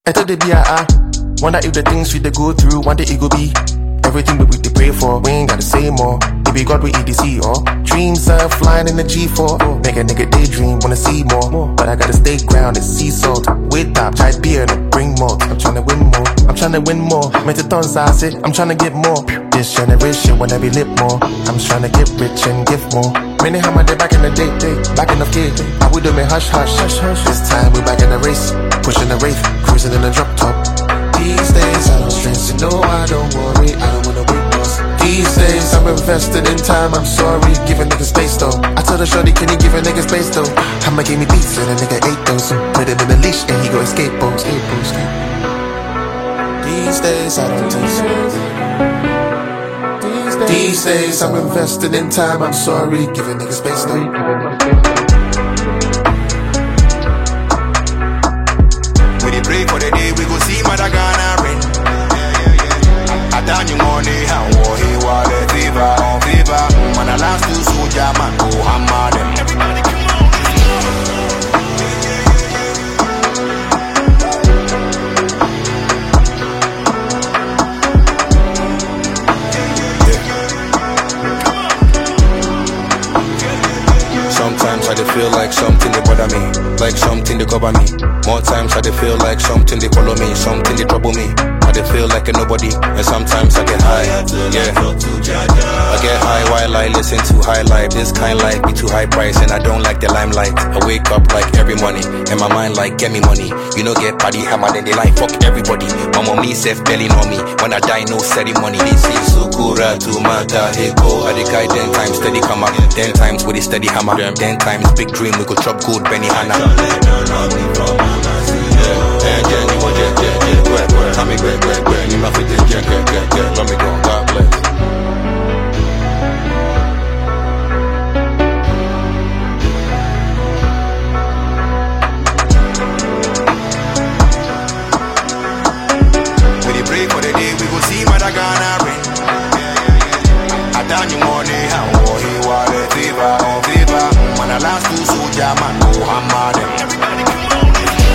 I thought they be wonder if the things we they go through, one day it go be everything we they pray for. We ain't gotta say more. It be God we EDC, or dreams are flying in the G4. Make a nigga daydream, wanna see more. But I gotta stay grounded, sea salt. With top, try beer and bring more. I'm tryna win more, I'm tryna win more. Meant to tons I say, I'm tryna get more. This generation wanna be lit more. I'm tryna get rich and give more. Many how my day back in the day, back in the kid. I would do me hush. This time we back in the race, pushing the wraith, cruising in the drop top. These days I don't stress, you know I don't worry, I don't wanna wait lost. These days I'm invested in time, I'm sorry, give a nigga space though. I told her shorty, can you give a nigga space though? I'ma give me beats and a nigga ate those. Put him in the leash and he go escape boats. These days I don't take so. These days I'm invested in time, I'm sorry, give a nigga space though. Pray for the day we go see Madagana rain. I done you money, how he was a fever. When I last to soldier man, go hammer them. Everybody come on. Sometimes I feel like something they bother me, like something they cover me. More times I feel like something they follow me, something they trouble me. I feel like a nobody, and sometimes I get high. Yeah, I get high while I listen to high life. This kind life be too high price, and I don't like the limelight. I wake up like every morning, and my mind like get me money. You know get party hammer, then they like fuck everybody. My mommy said belly on me. When I die, no ceremony. This is Sukura to Mata Heko. I the guy 10 times steady come up, 10 times with a steady hammer, 10 times big dream we could chop good Benny Hanna. Tommy, great, you know, fit this, let me go, God bless. When you pray for the day, we go see Madagana rain. I done you money, how he was a fever. When I last to soldier man, go hammer them. Everybody come on.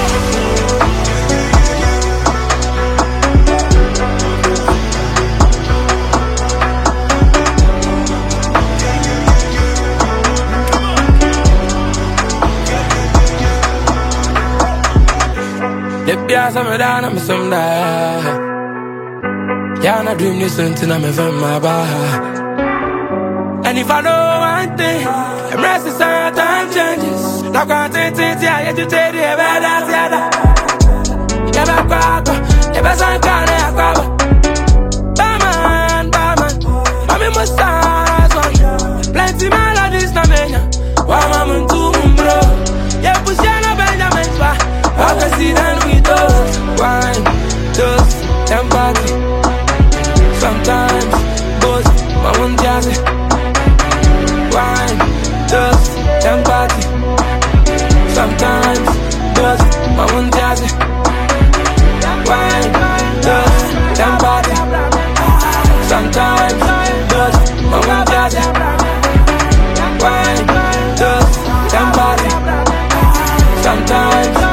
Some down, I'm some die. Yeah, I dream this until I'm in my bar. And if I know one thing, I'm resting some time changes. Now can't take it, yeah, you take it, but that's the other. Yeah, back, yeah, but I'm kind of Barman, mommy must start one. Plenty melodies, na menya. Why I'm on two, bro. Yeah, push your Benjamin's back. I can see that we do wine, dust, empathy. Sometimes, both, my one jazzy. Wine, dust, empathy. Sometimes, dust, my one jazzy. Wine, dust, empathy. Sometimes, dust, my one jazzy. Wine, dust, empathy. Sometimes.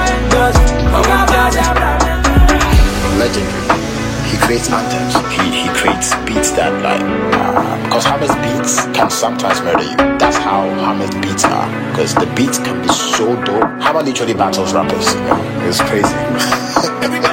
Legendary. He creates anthems. He creates beats that like because Hammer's beats can sometimes murder you. That's how Hammer's beats are. Because the beats can be so dope. Hammer literally battles rappers. It's crazy.